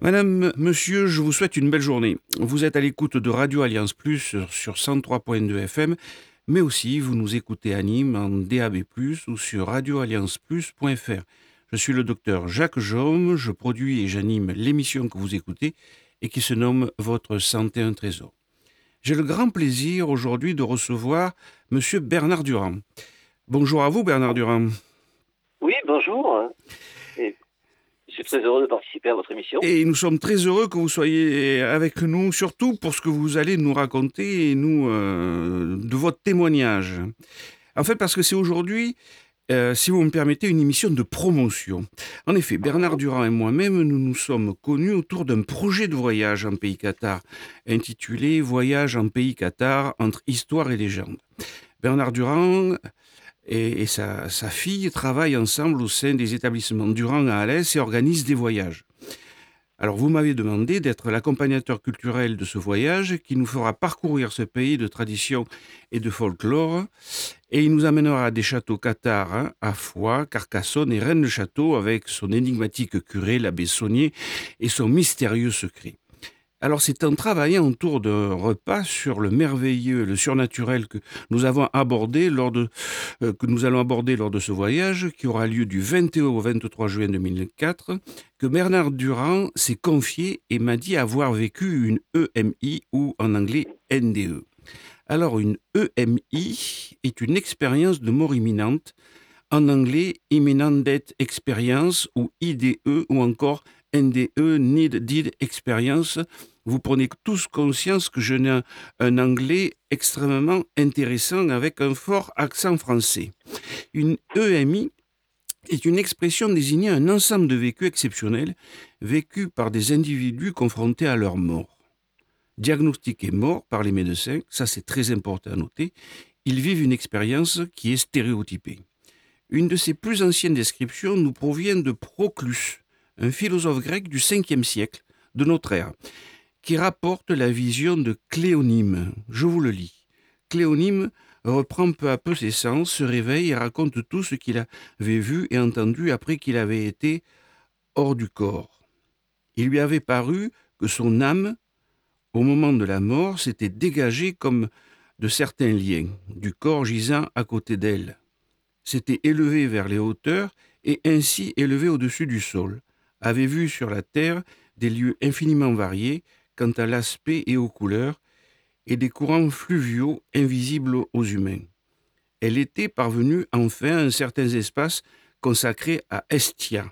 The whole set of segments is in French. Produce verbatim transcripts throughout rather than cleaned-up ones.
Madame, monsieur, je vous souhaite une belle journée. Vous êtes à l'écoute de Radio Alliance Plus sur, sur cent trois point deux F M, mais aussi vous nous écoutez à Nîmes en D A B plus, ou sur radio alliance plus point f r. Je suis le docteur Jacques Jaume, je produis et j'anime l'émission que vous écoutez et qui se nomme Votre santé un trésor. J'ai le grand plaisir aujourd'hui de recevoir monsieur Bernard Durand. Bonjour à vous Bernard Durand. Oui, bonjour. Et je suis très heureux de participer à votre émission. Et nous sommes très heureux que vous soyez avec nous, surtout pour ce que vous allez nous raconter et nous, euh, de votre témoignage. En fait, parce que c'est aujourd'hui, euh, si vous me permettez, une émission de promotion. En effet, Bernard Durand et moi-même, nous nous sommes connus autour d'un projet de voyage en pays Qatar, intitulé Voyage en pays Qatar entre histoire et légende. Bernard Durand et, et sa, sa fille travaillent ensemble au sein des établissements Durand à Alès et organisent des voyages. Alors vous m'avez demandé d'être l'accompagnateur culturel de ce voyage qui nous fera parcourir ce pays de tradition et de folklore et il nous amènera à des châteaux cathares, hein, à Foix, Carcassonne et Rennes-le-Château avec son énigmatique curé, l'abbé Saunier, et son mystérieux secret. Alors c'est en travaillant autour d'un repas sur le merveilleux, le surnaturel que nous avons abordé lors de, euh, que nous allons aborder lors de ce voyage qui aura lieu du vingt et un au vingt-trois juin deux mille quatre, que Bernard Durand s'est confié et m'a dit avoir vécu une E M I ou en anglais N D E. Alors une E M I est une expérience de mort imminente, en anglais Imminent Death Experience ou I D E ou encore N D E, Need Deed Experience. Vous prenez tous conscience que je n'ai un, un anglais extrêmement intéressant avec un fort accent français. Une E M I est une expression désignant un ensemble de vécus exceptionnels vécus par des individus confrontés à leur mort. Diagnostiqués morts par les médecins, ça c'est très important à noter, ils vivent une expérience qui est stéréotypée. Une de ses plus anciennes descriptions nous provient de Proclus, un philosophe grec du cinquième siècle de notre ère, qui rapporte la vision de Cléonyme. Je vous le lis. Cléonyme reprend peu à peu ses sens, se réveille et raconte tout ce qu'il avait vu et entendu après qu'il avait été hors du corps. Il lui avait paru que son âme, au moment de la mort, s'était dégagée comme de certains liens, du corps gisant à côté d'elle, s'était élevée vers les hauteurs et ainsi élevée au-dessus du sol, avait vu sur la terre des lieux infiniment variés quant à l'aspect et aux couleurs, et des courants fluviaux invisibles aux humains. Elle était parvenue enfin à un certain espace consacré à Hestia.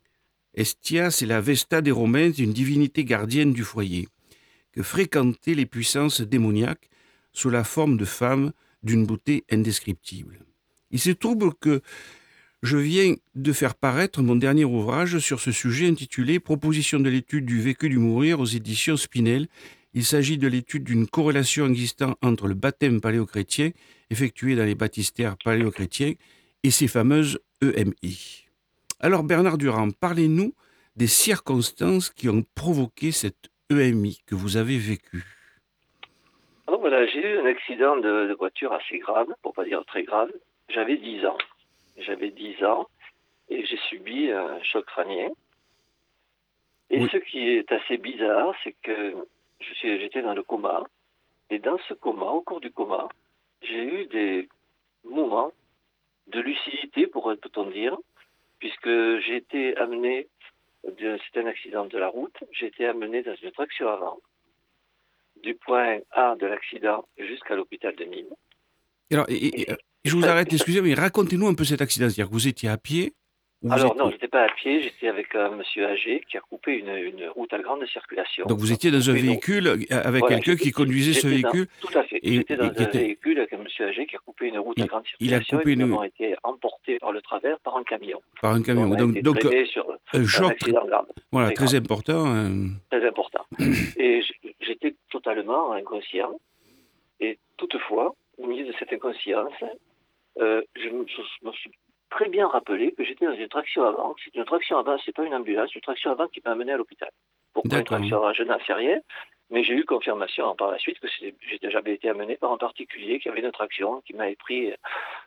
Hestia, c'est la Vesta des Romains, une divinité gardienne du foyer, que fréquentaient les puissances démoniaques sous la forme de femmes d'une beauté indescriptible. Il se trouve que je viens de faire paraître mon dernier ouvrage sur ce sujet intitulé « Proposition de l'étude du vécu du mourir » aux éditions Spinel. Il s'agit de l'étude d'une corrélation existant entre le baptême paléochrétien effectué dans les baptistères paléochrétiens et ces fameuses E M I. Alors Bernard Durand, parlez-nous des circonstances qui ont provoqué cette E M I que vous avez vécue. Alors voilà, j'ai eu un accident de, de voiture assez grave, pour pas dire très grave. J'avais dix ans. J'avais dix ans et j'ai subi un choc crânien. Et Oui. ce qui est assez bizarre, c'est que je suis, j'étais dans le coma. Et dans ce coma, au cours du coma, j'ai eu des moments de lucidité, pourrait-on dire, puisque j'ai été amené, de, c'était un accident de la route, j'ai été amené dans une traction avant, du point A de l'accident jusqu'à l'hôpital de Nîmes. Alors, et, et, je vous arrête, excusez-moi, mais racontez-nous un peu cet accident. C'est-à-dire que vous étiez à pied ou vous Alors étiez... non, j'étais pas à pied, j'étais avec un monsieur âgé qui a coupé une, une route à grande circulation. Donc vous étiez dans un véhicule avec voilà, quelqu'un qui conduisait ce véhicule. Dans, tout à fait. Et, j'étais dans et un était... véhicule avec un monsieur âgé qui a coupé une route il, à grande il a circulation coupé et nous une... avons été emportés par le travers par un camion. Par un camion. On a donc, été donc sur un choc un accident grave. Voilà, très, très grave. important. Euh... Très important. Et j'étais totalement inconscient. Et toutefois, au milieu de cette inconscience, euh, je, me, je me suis très bien rappelé que j'étais dans une traction avant. C'est une traction avant, c'est pas une ambulance, une traction avant qui m'a amené à l'hôpital. Pourquoi une traction avant, je n'en sais rien, mais j'ai eu confirmation par la suite que j'avais été amené par un particulier qui avait une traction, qui m'avait pris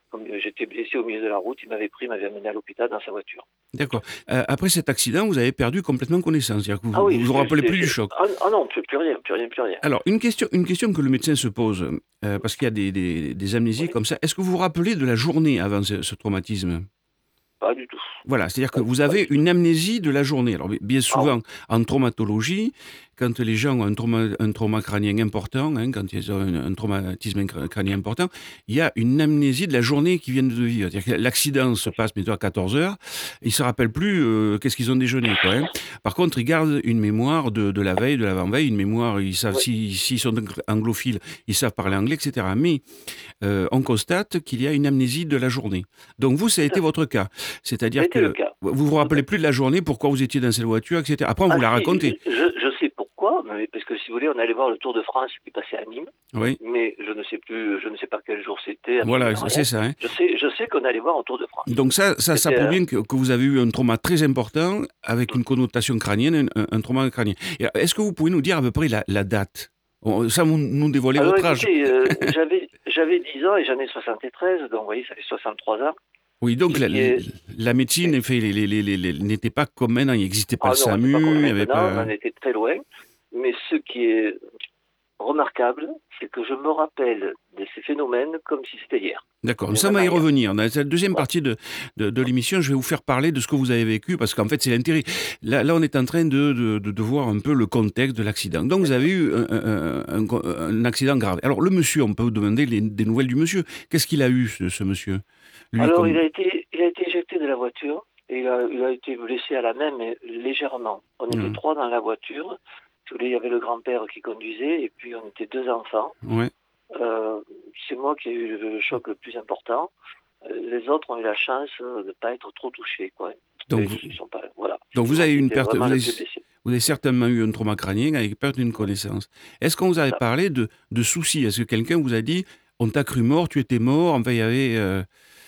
comme j'étais blessé au milieu de la route, il m'avait pris, il m'avait amené à l'hôpital dans sa voiture. D'accord. Euh, après cet accident, vous avez perdu complètement connaissance. C'est-à-dire que vous Ah oui, vous, vous j'étais- rappelez j'étais- plus du j'étais- choc. ah, ah non, plus, plus rien, plus rien, plus rien. Alors, une question, une question que le médecin se pose, euh, parce qu'il y a des, des- des amnésies Oui, comme ça. Est-ce que vous vous rappelez de la journée avant ce, ce traumatisme? pas du tout. Voilà, c'est-à-dire que Pas, vous pas avez du tout. une amnésie de la journée. Alors, bien Ah oui. souvent, en traumatologie, quand les gens ont un trauma, un trauma crânien important, hein, quand ils ont un, un traumatisme cr- crânien important, il y a une amnésie de la journée qu'ils viennent de vivre. C'est-à-dire que l'accident se passe, mettons, à quatorze heures, ils ne se rappellent plus euh, qu'est-ce qu'ils ont déjeuné, quoi, hein. Par contre, ils gardent une mémoire de, de la veille, de l'avant-veille, une mémoire, ils savent, Oui, si- s'ils sont anglophiles, ils savent parler anglais, et cetera. Mais euh, on constate qu'il y a une amnésie de la journée. Donc vous, ça a tout été à fait. votre cas. Ça a C'est-à-dire été le que cas. vous vous Tout à rappelez fait. plus de la journée, pourquoi vous étiez dans cette voiture, et cetera. Après, on Ah vous l'a si, raconté. je, je sais pourquoi, mais parce que si vous voulez, on allait voir le Tour de France qui passait à Nîmes, Oui, mais je ne sais plus, je ne sais pas quel jour c'était, voilà, absolument c'est rien. ça, hein. Je sais, je sais qu'on allait voir un Tour de France. Donc ça, ça, ça C'était, prouve euh, bien que, que vous avez eu un trauma très important avec une connotation crânienne, un, un trauma crânien. Et est-ce que vous pouvez nous dire à peu près la, la date? On- Sans vous- nous dévoiler alors votre âge. écoutez, euh, j'avais, j'avais dix ans et j'en ai soixante-treize, donc vous voyez, ça fait soixante-trois ans. Oui, Ce donc la, qui est, la médecine en fait, les, les, les, les- les- n'était pas comme maintenant, il n'existait pas le ah non, c'est pas comme SAMU, il n'y avait maintenant, on pas... en était très loin, mais ce qui est remarquable, c'est que je me rappelle de ces phénomènes comme si c'était hier. D'accord, Mais ça on va y vraiment hier. revenir. Dans cette deuxième Voilà. partie de, de, de l'émission, je vais vous faire parler de ce que vous avez vécu, parce qu'en fait, c'est l'intérêt. Là, là, on est en train de, de, de, de voir un peu le contexte de l'accident. Donc, vous avez eu un, un, un, un accident grave. Alors, le monsieur, on peut vous demander les, des nouvelles du monsieur. Qu'est-ce qu'il a eu, ce, ce monsieur? Lui, Alors, comme... il a été, il a été éjecté de la voiture et il a, il a été blessé à la main, mais légèrement. On était Mmh. trois dans la voiture. Si vous voulez, il y avait le grand-père qui conduisait et puis on était deux enfants. Ouais. Euh, c'est moi qui ai eu le choc le plus important. Euh, Les autres ont eu la chance de ne pas être trop touchés, quoi. Donc, Et vous, ils sont pas, voilà. donc vous C'est moi avez eu qui une étais perte, vous vraiment avez, le plus blessé. vous avez certainement eu un trauma crânien avec perte d'une connaissance. Est-ce qu'on vous C'est avait ça. parlé de, de soucis? Est-ce que quelqu'un vous a dit, on t'a cru mort, tu étais mort, enfin, il y avait... euh,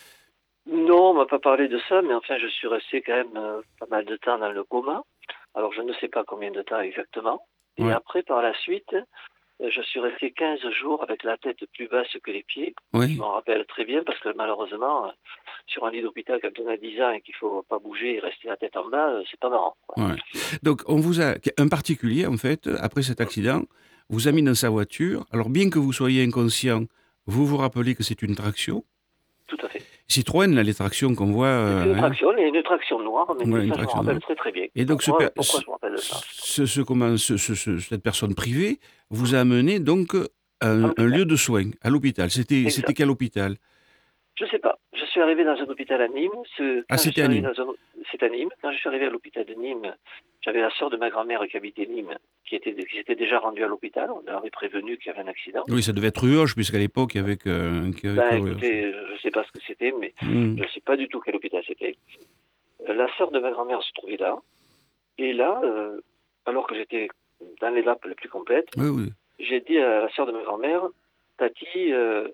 Non, on m'a pas parlé de ça, mais enfin, je suis resté quand même euh, pas mal de temps dans le coma. Alors, je ne sais pas combien de temps exactement. Et Ouais, après, par la suite, euh, je suis resté quinze jours avec la tête plus basse que les pieds. Je ouais. m'en rappelle très bien parce que malheureusement, euh, sur un lit d'hôpital, quand on a dix ans et qu'il faut pas bouger et rester la tête en bas, euh, c'est pas marrant, quoi. Ouais. Donc, on vous a, un particulier, en fait, après cet accident, vous a mis dans sa voiture. Alors, bien que vous soyez inconscient, vous vous rappelez que c'est une traction. Tout à fait. Citroën, là, les tractions qu'on voit, C'est euh, une hein, traction, et une traction noire, mais ouais, une ça, je me traction rappelle noire. très très bien. Et donc, ce, Pourquoi, per- pourquoi ce, je me rappelle de ça? ce- ce- comment, ce- ce- ce- cette personne privée vous a amené donc à À un, un l'hôpital. lieu de soins, à l'hôpital. C'était, c'était Exact. quel hôpital? Je sais pas. Je suis arrivé dans un hôpital à Nîmes. Ce- Ah, Quand je c'était suis à arrivé Nîmes. dans un, c'est à Nîmes. Quand je suis arrivé à l'hôpital de Nîmes, j'avais la sœur de ma grand-mère qui habitait Nîmes, qui était, qui s'était déjà rendue à l'hôpital. On leur avait prévenu qu'il y avait un accident. Oui, ça devait être Ruoche, puisqu'à l'époque, il y avait que, qu'il y avait que Ben, Ruoche. écoutez, je sais pas ce que c'était, mais Hmm. je ne sais pas du tout quel hôpital c'était. Euh, La sœur de ma grand-mère se trouvait là. Et là, euh, alors que j'étais dans les lappes les plus complètes, Oui, oui. j'ai dit à la sœur de ma grand-mère, Tati, euh,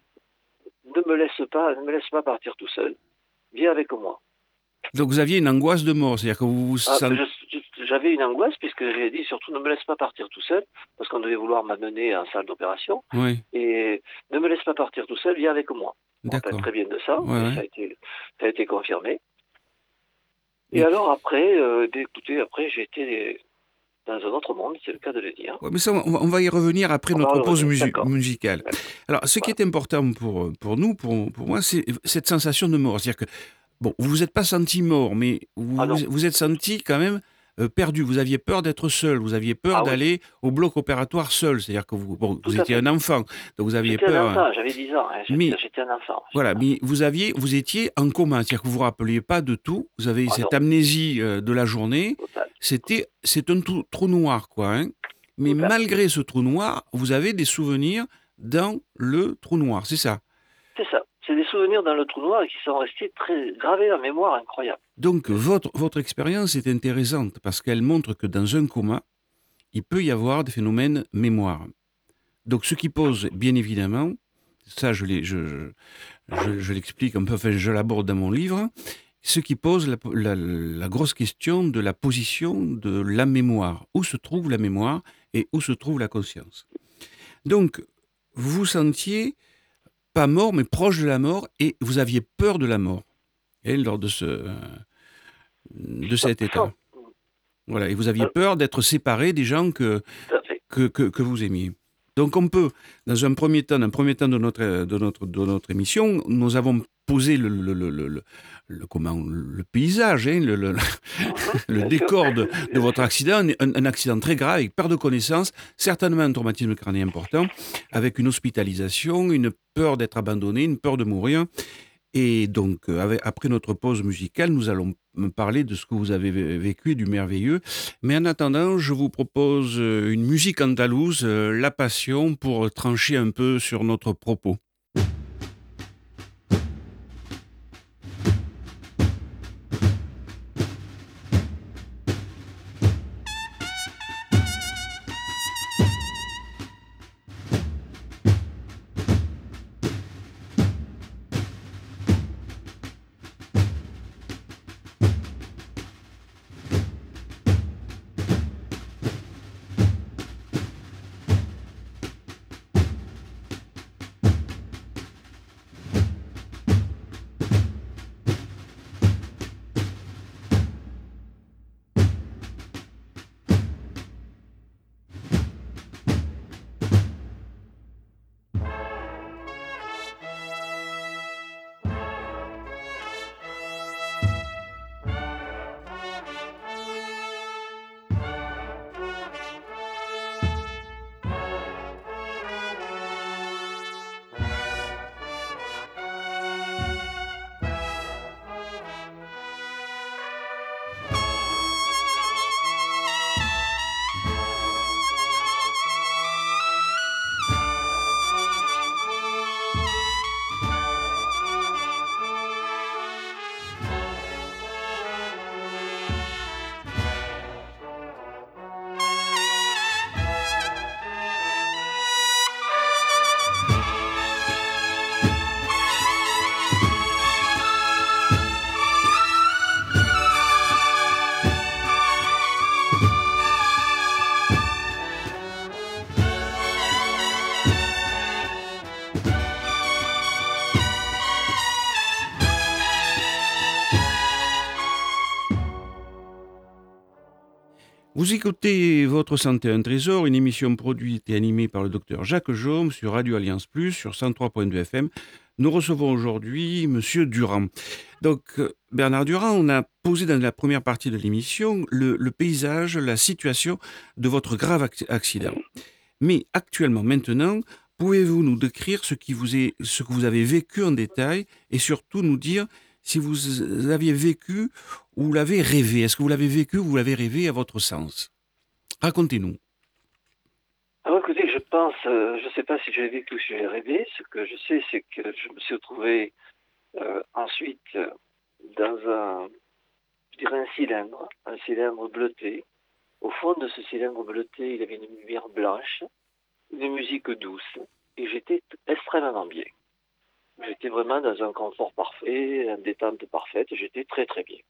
ne me laisse pas, ne me laisse pas partir tout seul. Viens avec moi. Donc, vous aviez une angoisse de mort, c'est-à-dire que vous vous Ah, sentez... je- je- J'avais une angoisse puisque j'ai dit surtout ne me laisse pas partir tout seul parce qu'on devait vouloir m'amener en salle d'opération Oui, et ne me laisse pas partir tout seul, viens avec moi. Je me rappelle d'accord. très bien de ça, Ouais, et ouais. ça a été, ça a été confirmé. Et Et- alors après, euh, ben, écoutez, après j'ai été dans un autre monde, c'est le cas de le dire. Ouais, mais ça, on va, on va y revenir après On va notre y pause revenir, musi- d'accord. musicale. D'accord. Alors, ce qui Voilà. est important pour, pour nous, pour, pour moi, c'est cette sensation de mort. C'est-à-dire que, bon, vous vous êtes pas senti mort, mais vous Ah non. vous, vous êtes senti quand même euh, perdu. Vous aviez peur d'être seul. Vous aviez peur Ah oui, d'aller au bloc opératoire seul. C'est-à-dire que vous, bon, tout vous à étiez fait. un enfant, donc vous aviez J'étais un peur. hein. enfant, j'avais dix ans, hein, Mais j'étais j'étais un enfant. J'étais voilà, un enfant. mais vous aviez, vous étiez en coma. C'est-à-dire que vous vous rappeliez pas de tout. Vous avez Ah cette non, amnésie euh, de la journée. total, C'était, c'est un trou, trou noir, quoi, hein. Mais total. malgré ce trou noir, vous avez des souvenirs dans le trou noir, c'est ça. C'est ça. C'est des souvenirs dans le trou noir qui sont restés très gravés en mémoire, incroyable. Donc votre, votre expérience est intéressante parce qu'elle montre que dans un coma, il peut y avoir des phénomènes mémoire. Donc ce qui pose, bien évidemment, ça je, l'ai- je, je, je- je l'explique un peu, enfin je l'aborde dans mon livre, ce qui pose la, la- la grosse question de la position de la mémoire. Où se trouve la mémoire et où se trouve la conscience. Donc vous vous sentiez pas mort, mais proche de la mort, et vous aviez peur de la mort, et lors de ce, euh, de cet état. Voilà, et vous aviez peur d'être séparé des gens que, Tout à fait. que, que, que vous aimiez. Donc on peut, dans un premier temps, dans un premier temps de notre, de notre, de notre émission, nous avons posé le, le, le, le, le, le- comment, le paysage, hein, le, le, le Bien sûr. décor de, de votre accident, un, un accident très grave, avec perte de connaissance, certainement un traumatisme crânien important, avec une hospitalisation, une peur d'être abandonné, une peur de mourir. Et donc, euh, avec- après notre pause musicale, nous allons me parler de ce que vous avez vé- vécu et du merveilleux. Mais en attendant, je vous propose euh, une musique andalouse, euh, La Passion, pour trancher un peu sur notre propos. Vous écoutez Votre Santé un Trésor, une émission produite et animée par le docteur Jacques Jaume sur Radio Alliance Plus, sur cent trois point deux F M. Nous recevons aujourd'hui Monsieur Durand. Donc, euh, Bernard Durand, on a posé dans la première partie de l'émission le, le paysage, la situation de votre grave ac- accident. Mais actuellement, maintenant, pouvez-vous nous décrire ce, qui vous est, ce que vous avez vécu en détail et surtout nous dire si vous aviez vécu ou vous l'avez rêvé? Est-ce que vous l'avez vécu ou vous l'avez rêvé à votre sens? Racontez-nous. Alors écoutez, je pense, euh, je ne sais pas si j'ai vécu ou si j'ai rêvé. Ce que je sais, c'est que je me suis retrouvé euh, ensuite euh, dans un, je dirais un cylindre, un cylindre bleuté. Au fond de ce cylindre bleuté, il y avait une lumière blanche, une musique douce, et j'étais t- extrêmement bien. J'étais vraiment dans un confort parfait, une détente parfaite, et j'étais très très bien.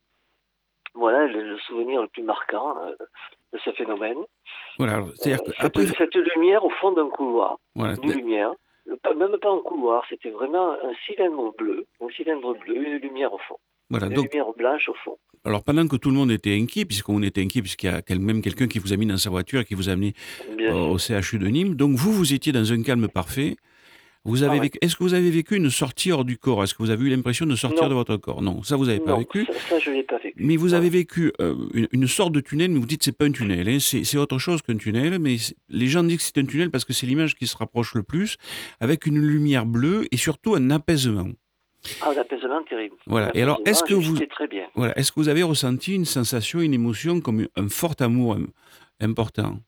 Voilà le, le souvenir le plus marquant euh, de ce phénomène. Voilà, alors, c'est-à-dire Euh, que cette, après, cette lumière au fond d'un couloir, voilà, une lumière, pas- même pas un couloir, c'était vraiment un cylindre bleu, un cylindre bleu, une lumière au fond, voilà. une Donc, lumière blanche au fond. alors pendant que tout le monde était inquiet, puisqu'on était inquiet, puisqu'il y a quel- même quelqu'un qui vous a mis dans sa voiture et qui vous a amené euh, Bien au sûr. C H U de Nîmes, donc vous, vous étiez dans un calme parfait. Vous Ah avez ouais. vécu, est-ce que vous avez vécu une sortie hors du corps? Est-ce que vous avez eu l'impression de sortir Non, de votre corps? Non, ça vous n'avez pas non, vécu. ça, ça, je l'ai pas vécu. Mais vous Non, avez non. vécu euh, une, une sorte de tunnel, mais vous dites que c'est pas un tunnel, hein, c'est c'est autre chose qu'un tunnel, mais c'est- les gens disent que c'est un tunnel parce que c'est l'image qui se rapproche le plus, avec une lumière bleue et surtout un apaisement. Ah, un apaisement terrible. Un Voilà. Et alors, est-ce apaisement, que vous, j'étais très bien. voilà, est-ce que vous avez ressenti une sensation, une émotion comme un fort amour euh, important?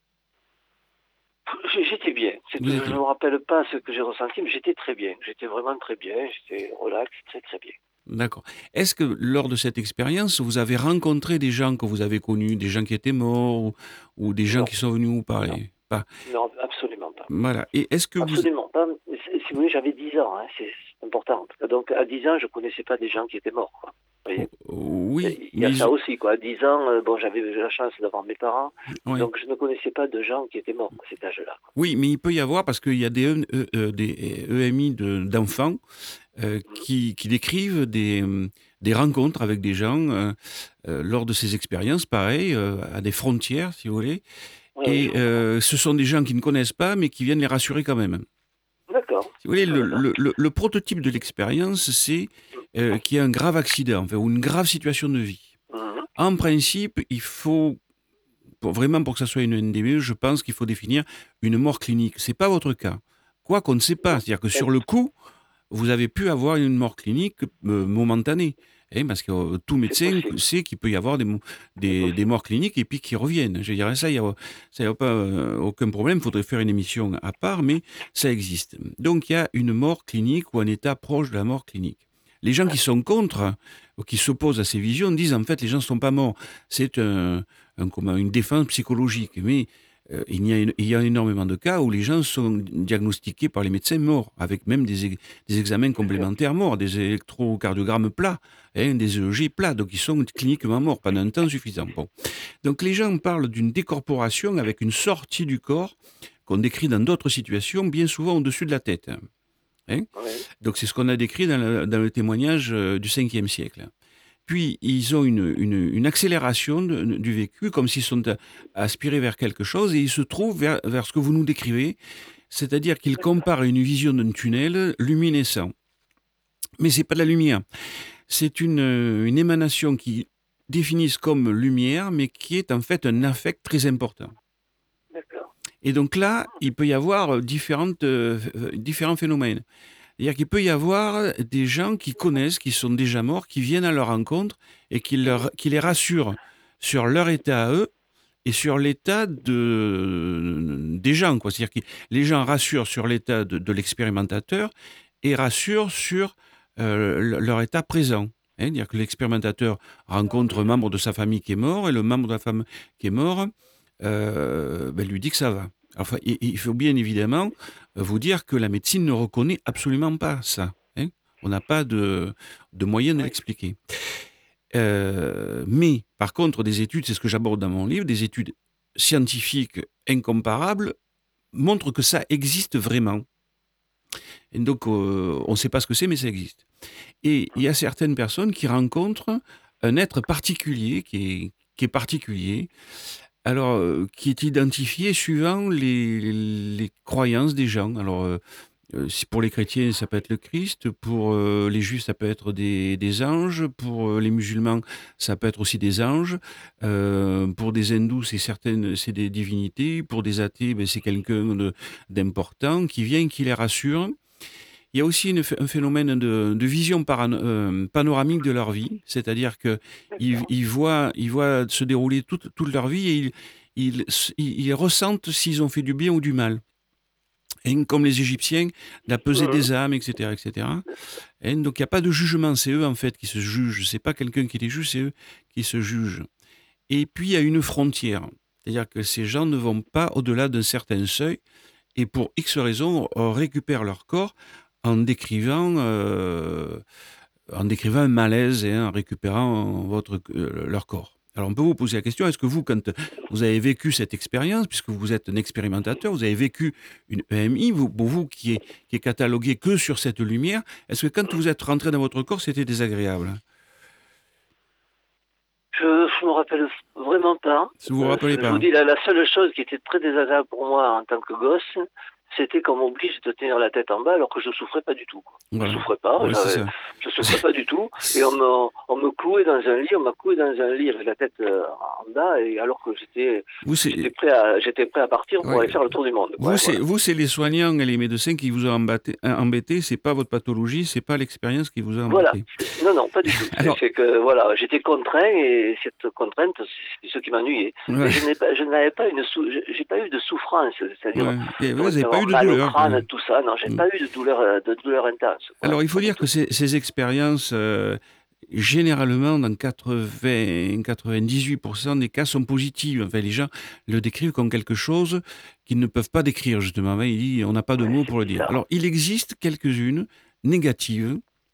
J- J'étais bien. C'est- Vous Je étiez ne me rappelle pas ce que j'ai ressenti, mais j'étais très bien. J'étais vraiment très bien. J'étais relax, très très bien. d'accord. Est-ce que lors de cette expérience, vous avez rencontré des gens que vous avez connus, des gens qui étaient morts ou, ou des gens Non, qui sont venus vous non, parler? Pas. non, absolument pas. Voilà. Et est-ce que vous, Absolument pas. Si si vous voulez, j'avais dix ans, hein, c'est c'est important. En tout cas. Donc à dix ans, je ne connaissais pas des gens qui étaient morts, quoi. Vous voyez. oui, Il y mais a ils ça ont- aussi, quoi. À dix ans, euh, bon, j'avais eu la chance d'avoir mes parents, ouais. donc je ne connaissais pas de gens qui étaient morts à cet âge-là, quoi. Oui, mais il peut y avoir, parce qu'il y a des, E- E- euh, des E M I de- d'enfants euh, Mhm. qui, qui décrivent des, euh, des rencontres avec des gens euh, euh, lors de ces expériences, pareil, euh, à des frontières, si vous voulez. Oui, oui, je Et comprends. euh, ce sont des gens qui ne connaissent pas, mais qui viennent les rassurer quand même. D'accord, Si vous voulez, je le, connais pas. le- le- le prototype de l'expérience, c'est euh, qu'il y a un grave accident, enfin, ou une grave situation de vie. Mhm. En principe, il faut, pour, vraiment pour que ça soit une N D B E, je pense qu'il faut définir une mort clinique. C'est pas votre cas. Quoi qu'on ne sait pas. Non, C'est-à-dire que pas sur du le tout. coup, vous avez pu avoir une mort clinique euh, momentanée. Hein, parce que euh, tout C'est médecin possible, sait qu'il peut y avoir des, mo- c'est des, des possible. morts cliniques et puis qui reviennent. Je dirais ça, il n'y a, ça y a pas euh, aucun problème. Il faudrait faire une émission à part, mais ça existe. Donc il y a une mort clinique ou un état proche de la mort clinique. Les gens qui sont contre, ou qui s'opposent à ces visions, disent en fait les gens ne sont pas morts. C'est un, un- comment, une défense psychologique. Mais euh, il, y a une- il y a énormément de cas où les gens sont diagnostiqués par les médecins morts, avec même des, ex- des examens D'accord. complémentaires morts, des électrocardiogrammes plats, hein, des E E G plats, donc ils sont cliniquement morts pendant un temps suffisant. Bon. Donc les gens parlent d'une décorporation avec une sortie du corps qu'on décrit dans d'autres situations, bien souvent au-dessus de la tête. Hein. Oui, Donc c'est ce qu'on a décrit dans le, dans le témoignage euh, du cinquième siècle. Puis ils ont une, une, une accélération de- du vécu, comme s'ils sont a- aspirés vers quelque chose, et ils se trouvent vers, vers ce que vous nous décrivez, c'est-à-dire qu'ils d'accord. comparent une vision d'un tunnel luminescent. Mais c'est pas de la lumière, c'est une, euh, une émanation qui définissent comme lumière, mais qui est en fait un affect très important. D'accord. Et donc là, il peut y avoir différentes, euh, euh, différents phénomènes. C'est-à-dire qu'il peut y avoir des gens qui connaissent, qui sont déjà morts, qui viennent à leur rencontre et qui, leur, Mhm. qui les rassurent sur leur état à eux et sur l'état de, des gens, quoi. C'est-à-dire que les gens rassurent sur l'état de, de l'expérimentateur et rassurent sur euh, leur état présent. Hein. C'est-à-dire que l'expérimentateur rencontre un membre de sa famille qui est mort et le membre de la femme qui est mort euh, ben, lui dit que ça va. Enfin, il, il faut bien évidemment vous dire que la médecine ne reconnaît absolument pas ça. Hein. On n'a pas de, de moyen de Oui, l'expliquer. Euh, mais par contre, des études, c'est ce que j'aborde dans mon livre, des études scientifiques incomparables montrent que ça existe vraiment. Et donc, euh, on ne sait pas ce que c'est, mais ça existe. Et il y a certaines personnes qui rencontrent un être particulier, qui est, qui est particulier, alors euh, qui est identifié suivant les, les croyances des gens. Alors, euh, euh, si pour les chrétiens, ça peut être le Christ, pour euh, les juifs, ça peut être des, des anges, pour euh, les musulmans, ça peut être aussi des anges, euh, pour des hindous, c'est certaines, c'est des divinités, pour des athées, ben, c'est quelqu'un de- d'important qui vient, qui les rassure. Il y a aussi une un phénomène de, de vision paran- euh, panoramique de leur vie, c'est-à-dire que ils, d'accord. ils voient, ils voient se dérouler toute, toute leur vie et ils, ils, ils- ils ressentent s'ils ont fait du bien ou du mal. Et comme les Égyptiens, la pesée Mhm. des âmes, et cetera, et cetera. Et donc il n'y a pas de jugement, c'est eux en fait qui se jugent. C'est pas quelqu'un qui les juge, c'est eux qui se jugent. Et puis il y a une frontière, c'est-à-dire que ces gens ne vont pas au-delà d'un certain seuil et pour X raisons euh, récupèrent leur corps en décrivant, euh, en décrivant un malaise et en récupérant votre, euh, leur corps. Alors on peut vous poser la question, est-ce que vous, quand vous avez vécu cette expérience, puisque vous êtes un expérimentateur, vous avez vécu une E M I, vous, pour vous qui est, qui est catalogué que sur cette lumière, est-ce que quand vous êtes rentré dans votre corps, c'était désagréable? Je ne me rappelle vraiment pas. Si vous vous Euh, rappelez je vous pas. dis, la, la seule chose qui était très désagréable pour moi en tant que gosse, c'était qu'on m'oblige de tenir la tête en bas alors que je souffrais pas du tout, quoi. Je Voilà. souffrais pas, Ouais, c'est j'avais, ça. je souffrais pas du tout, et on me, on me clouait dans un lit, on m'a cloué dans un lit avec la tête euh, en bas, et alors que j'étais, Vous, j'étais c'est, prêt à, j'étais prêt à partir pour ouais. aller faire le tour du monde, quoi, Vous, hein, c'est, voilà. vous, c'est les soignants et les médecins qui vous ont embêté, embêté. C'est pas votre pathologie, c'est pas l'expérience qui vous a Voilà. embêté. C'est- Non, non, pas du tout. C'est Alors, c'est que voilà, j'étais contraint et cette contrainte, c'est ce qui m'ennuyait. Mais ouais, je n'ai pas, je n'avais pas une, sou- j'ai j'ai pas eu de souffrance, c'est-à-dire ouais. Et vous j'aurais pu n'avez pas avoir eu de mal au douleur, quoi. crâne, tout ça. Non, j'ai Mm. pas eu de douleur, euh, de douleur intense, quoi. Alors, il faut Pas du dire que tout. ces, ces expériences, euh, généralement, dans quatre-vingts, quatre-vingt-dix-huit pour cent des cas, sont positives. Enfin, les gens le décrivent comme quelque chose qu'ils ne peuvent pas décrire, justement. Il dit, on n'a pas de Ouais, mots c'est pour le dire. bizarre. Alors, il existe quelques-unes négatives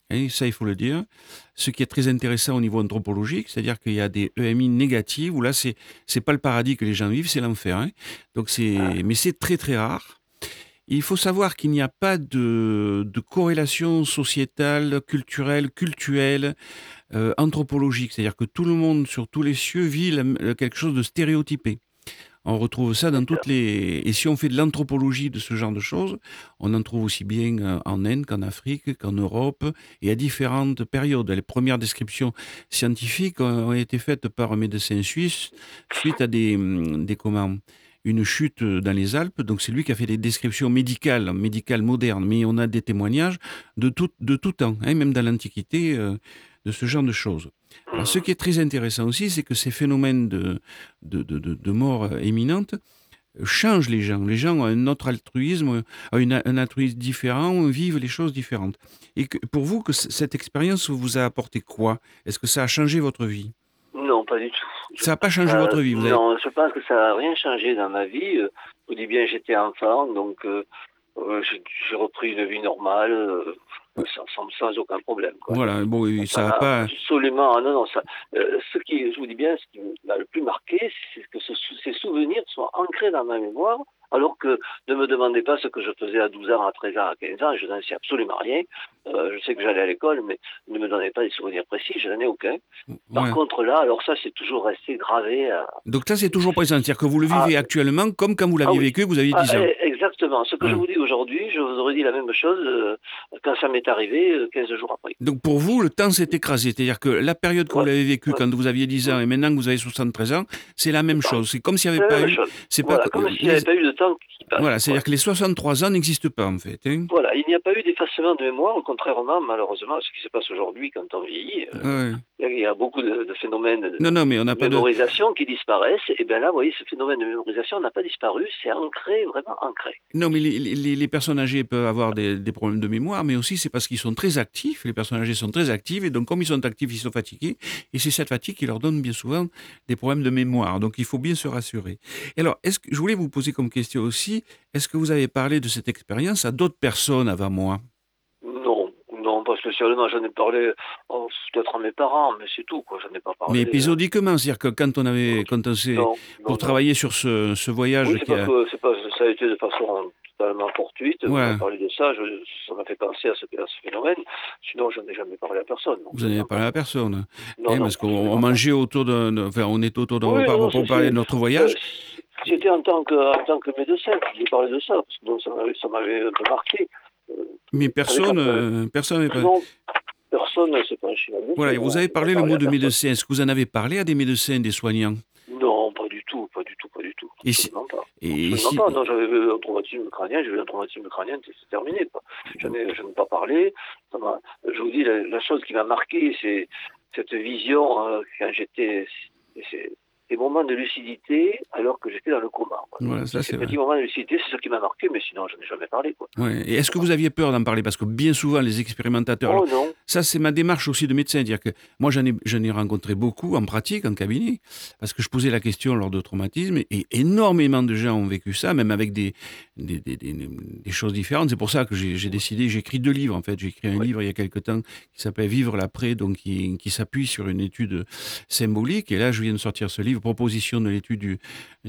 hein, ça il faut le dire. Ce qui est très intéressant au niveau anthropologique, c'est-à-dire qu'il y a des E M I négatives où là c'est c'est pas le paradis que les gens vivent, c'est l'enfer. Hein. Donc Ah, c'est mais c'est très très rare. Il faut savoir qu'il n'y a pas de, de corrélation sociétale, culturelle, cultuelle, euh, anthropologique. C'est-à-dire que tout le monde sur tous les cieux vit la- quelque chose de stéréotypé. On retrouve ça dans toutes d'accord. les... Et si on fait de l'anthropologie de ce genre de choses, on en trouve aussi bien euh, en Inde qu'en Afrique, qu'en Europe, et à différentes périodes. Les premières descriptions scientifiques ont été faites par un médecin suisse suite à des, hum, des comment, une chute dans les Alpes. Donc c'est lui qui a fait des descriptions médicales, médicales modernes. Mais on a des témoignages de tout, de tout temps, hein, même dans l'Antiquité, euh, de ce genre de choses. Alors, ce Hmm. qui est très intéressant aussi, c'est que ces phénomènes de, de, de, de, de mort euh, imminente euh, changent les gens. Les gens ont un autre altruisme, ont une- un altruisme différent, vivent les choses différentes. Et que, pour vous, que c- cette expérience vous a apporté quoi? Est-ce que ça a changé votre vie? Non, pas du tout. Je- Ça n'a pas changé ça- votre vie, vous avez... non, je pense que ça n'a rien changé dans ma vie. Euh, Je vous dis bien, j'étais enfant, donc euh, euh, j'ai j'ai repris une vie normale, euh, sans, sans, sans aucun problème, quoi. Voilà, bon, et Ça ça n'a n'a pas... absolument, ah non, non, ça, euh, ce qui, je vous dis bien, ce qui m'a le plus marqué, c'est que ce- ces souvenirs soient ancrés dans ma mémoire, alors que ne me demandez pas ce que je faisais à douze ans, à treize ans, à quinze ans, je n'en sais absolument rien. Euh, je sais que j'allais à l'école, mais ne me donnez pas des souvenirs précis, je n'en ai aucun. Par Ouais. contre, là, alors ça, c'est toujours resté gravé à, Donc ça, c'est toujours présent. C'est-à-dire que vous le à- vivez actuellement comme quand vous ah l'aviez oui. vécu, vous aviez Ah, dix ans. eh, exactement. Ce que je Voilà. vous dis aujourd'hui, je vous aurais dit la même chose euh, quand ça m'est arrivé euh, quinze jours après. Donc pour vous, le temps s'est écrasé. C'est-à-dire que la période que vous Ouais, l'avez vécue ouais. quand vous aviez dix ans Mm. et maintenant que vous avez soixante-treize ans, c'est la C'est même pareil. chose. C'est comme s'il n'y C'est avait la pas même eu... chose. C'est pas... Voilà, comme s'il n'y les- avait pas eu de temps qui passe. Voilà, c'est-à-dire Voilà. que les soixante-trois ans n'existent pas en fait. Hein. Voilà, il n'y a pas eu d'effacement de mémoire, contrairement malheureusement à ce qui se passe aujourd'hui quand on vieillit. Euh, Ouais. il y a il y a beaucoup de, de phénomènes de Non, non, mais on n'a pas de... mémorisation qui disparaissent. Et bien là, vous voyez, ce phénomène de mémorisation n'a pas disparu, c'est ancré, vraiment ancré. Non, mais les, les- les personnes âgées peuvent avoir des, des problèmes de mémoire, mais aussi c'est parce qu'ils sont très actifs. Les personnes âgées sont très actives, et donc comme ils sont actifs, ils sont fatigués. Et c'est cette fatigue qui leur donne bien souvent des problèmes de mémoire. Donc il faut bien se rassurer. Et alors, est-ce que je voulais vous poser comme question aussi, est-ce que vous avez parlé de cette expérience à d'autres personnes avant moi? Non, non, pas spécialement. J'en ai parlé oh, peut-être à mes parents, mais c'est tout, quoi. J'en ai pas Mais parlé. euh, épisodiquement, c'est-à-dire que quand on avait, quand on s'est, Non, pour non, non. travailler sur ce, ce Oui, voyage c'est qui parce a, que c'est pas, ça a été de façon totalement fortuite. Vous m'avez voilà, parlé de ça, je, ça m'a fait penser à ce, à ce phénomène. Sinon, j'en ai jamais parlé à personne. Donc, vous n'en avez non, parlé à personne. non, Hein, non, parce qu'on on absolument pas. mangeait autour de, de- enfin, on était autour d'un Oui, repas non, pour, non, pour c'est, parler c'est- de notre ça- voyage. c'était en tant que, en tant que médecin que j'ai parlé de ça, parce que bon, ça m'avait, ça m'avait un peu marqué. Euh, Mais vous savez, personne, quand euh, euh, personne n'avait pas. non, personne ne s'est penché là-dessus, Voilà, et vous non, avez je n'ai pas parlé le parlé mot à de personne. médecin. Est-ce que vous en avez parlé à des médecins, des soignants? Non, pas du tout, pas du tout, pas du tout. Et si, Absolument pas. et Absolument si, pas. Non, j'avais eu un traumatisme crânien, j'ai eu un traumatisme crânien, c'est c'est terminé, quoi. J'en ai, je n'ai pas parlé. Ça m'a- je vous dis, la, la chose qui m'a marqué, c'est cette vision euh, quand j'étais, c'est des moments de lucidité alors que j'étais dans le coma, quoi. voilà, ça Ces c'est vrai. petits moments de lucidité, c'est ce qui m'a marqué, mais sinon, je n'ai jamais parlé, quoi. Ouais. Et est-ce que Voilà. vous aviez peur d'en parler? Parce que bien souvent, les expérimentateurs. Alors, Oh non. ça, c'est ma démarche aussi de médecin. Dire que moi, j'en ai, j'en ai rencontré beaucoup en pratique, en cabinet, parce que je posais la question lors de traumatismes, et énormément de gens ont vécu ça, même avec des, des, des, des- des choses différentes. C'est pour ça que j'ai j'ai décidé, j'ai écrit deux livres, en fait. J'ai écrit un Oui. livre il y a quelque temps qui s'appelle Vivre l'après, donc qui, qui s'appuie sur une étude symbolique. Et là, je viens de sortir ce livre, Proposition de l'étude du,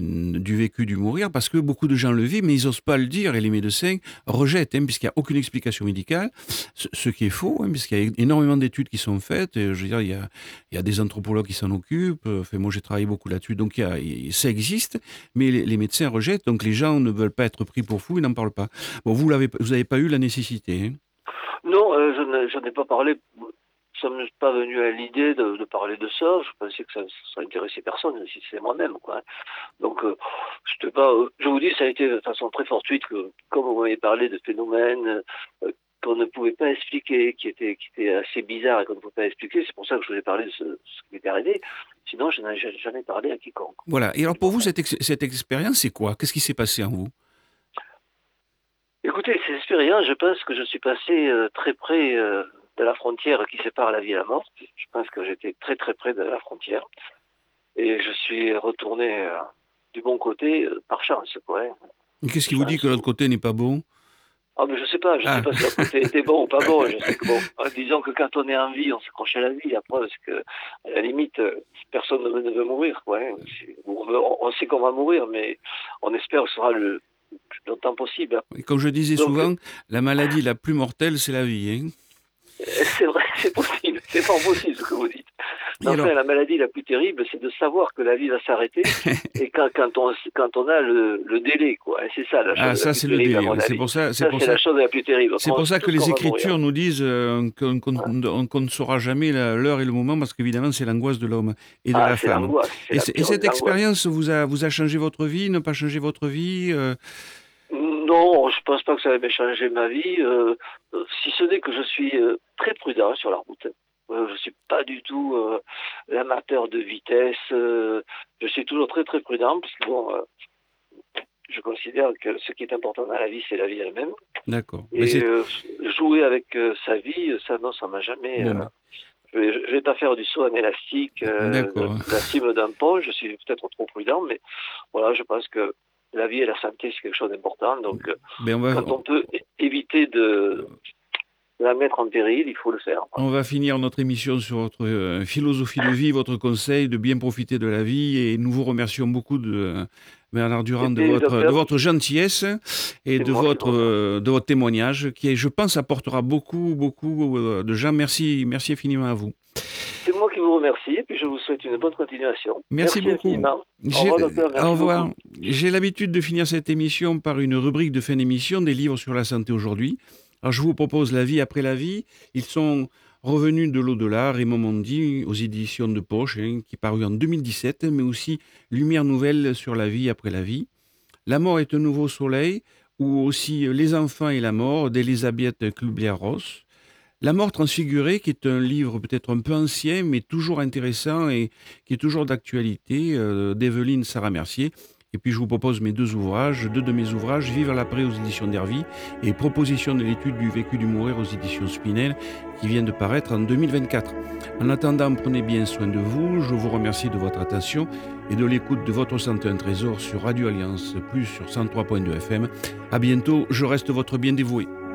du vécu, du mourir, parce que beaucoup de gens le vivent, mais ils n'osent pas le dire, et les médecins rejettent, hein, puisqu'il n'y a aucune explication médicale, ce, ce qui est faux, hein, puisqu'il y a énormément d'études qui sont faites, et, je veux dire, il y a, il y a des anthropologues qui s'en occupent, enfin, moi j'ai travaillé beaucoup là-dessus, donc il y a, il- ça existe, mais les, les médecins rejettent, donc les gens ne veulent pas être pris pour fous, ils n'en parlent pas. Bon, vous l'avez, vous n'avez pas eu la nécessité, hein. Non, euh, je n'ai je n'ai pas parlé. Ça ne m'est pas venu à l'idée de, de parler de ça. Je pensais que ça ne ça intéressait personne, si c'est moi-même, quoi. Donc, euh, je ne pas. euh, je vous dis, ça a été de façon très fortuite que, comme vous m'avez parlé de phénomènes euh, qu'on ne pouvait pas expliquer, qui étaient, qui étaient assez bizarres et qu'on ne pouvait pas expliquer, c'est pour ça que je vous ai parlé de ce, ce qui m'était arrivé. Sinon, je n'en ai jamais parlé à quiconque. Voilà. Et alors pour vous, cette, ex- cette expérience, c'est quoi? Qu'est-ce qui s'est passé en vous? Écoutez, ces expériences, je pense que je suis passé euh, très près euh, de la frontière qui sépare la vie et la mort. Je pense que j'étais très très près de la frontière. Et je suis retourné euh, du bon côté euh, par chance, quoi. Hein. Et qu'est-ce qui vous dit Chance. que l'autre côté n'est pas bon? Ah, mais je sais pas, je Ah. sais pas si la côté était bon ou pas bon. Je sais que bon, euh, disons que quand on est en vie, on s'accroche à la vie. Après, parce que, à la limite, euh, personne ne veut, ne veut mourir, quoi. Hein. C'est- On, veut- on sait qu'on va mourir, mais on espère que ce sera le plus longtemps possible. Hein. Et comme je disais Donc, souvent, la maladie la plus mortelle, c'est la vie. Hein. euh, c'est vrai, c'est possible, c'est fort possible ce que vous dites. Mais Et alors, enfin, la maladie la plus terrible, c'est de savoir que la vie va s'arrêter et quand, quand, on, quand on a le, le délai, quoi. Et c'est ça la ah, chose la ça plus c'est le terrible, à délire. mon C'est avis. pour ça, c'est Ça, pour c'est ça, la chose la plus terrible. c'est On pour sait ça que tous qu'on les va mourir. Écritures nous disent euh, qu'on qu'on- Ouais. on- qu'on ne saura jamais la- l'heure et le moment, parce qu'évidemment c'est l'angoisse de l'homme et de Ah, la c'est femme. l'angoisse, c'est Et, la c- et pire cette des angoisses. expérience vous a vous a changé votre vie, ne pas changé votre vie euh, Non, je pense pas que ça ait changé ma vie, euh, euh, si ce n'est que je suis euh, très prudent sur la route. Euh, je suis pas du tout euh, l'amateur de vitesse. euh, je suis toujours très très prudent parce que bon, euh, je considère que ce qui est important dans la vie, c'est la vie elle-même. D'accord. Mais Et c'est euh, jouer avec euh, sa vie, ça non, ça m'a jamais. bon. euh, Ben, je, vais, je vais pas faire du saut en élastique, euh, de d'accord. la cime d'un pont. Je suis peut-être trop prudent, mais voilà, je pense que la vie et la santé, c'est quelque chose d'important. Donc, euh, Ben on va quand on peut é- éviter de la mettre en péril, il faut le faire. on va finir notre émission sur votre euh, philosophie de vie, votre conseil de bien profiter de la vie, et nous vous remercions beaucoup de euh, Bernard Durand de C'était votre de docteur, votre gentillesse et c'est de moi qui vous votre remercie. euh, de votre témoignage qui, je pense, apportera beaucoup beaucoup euh, de gens. Merci merci infiniment à vous. C'est moi qui vous remercie et puis je vous souhaite une bonne continuation. Merci Merci beaucoup. infiniment. Au J'ai- revoir, docteur. Au Merci revoir. beaucoup. J'ai l'habitude de finir cette émission par une rubrique de fin d'émission des livres sur la santé aujourd'hui. Alors je vous propose La vie après la vie. Ils sont revenus de l'au-delà, Raymond Mondy aux éditions de Poche, hein, qui parut en deux mille dix-sept, mais aussi Lumière nouvelle sur la vie après la vie. La mort est un nouveau soleil, ou aussi Les enfants et la mort d'Elisabeth Kubler-Ross. La mort transfigurée, qui est un livre peut-être un peu ancien, mais toujours intéressant et qui est toujours d'actualité, euh, d'Evelyne Sarah Mercier. Et puis je vous propose mes deux ouvrages, deux de mes ouvrages, Vivre l'après aux éditions d'Hervy et Proposition de l'étude du vécu du mourir aux éditions Spinel, qui vient de paraître en deux mille vingt-quatre. En attendant, prenez bien soin de vous. Je vous remercie de votre attention et de l'écoute de Votre Santé un Trésor sur Radio Alliance Plus sur cent trois point deux F M. À bientôt, je reste votre bien dévoué.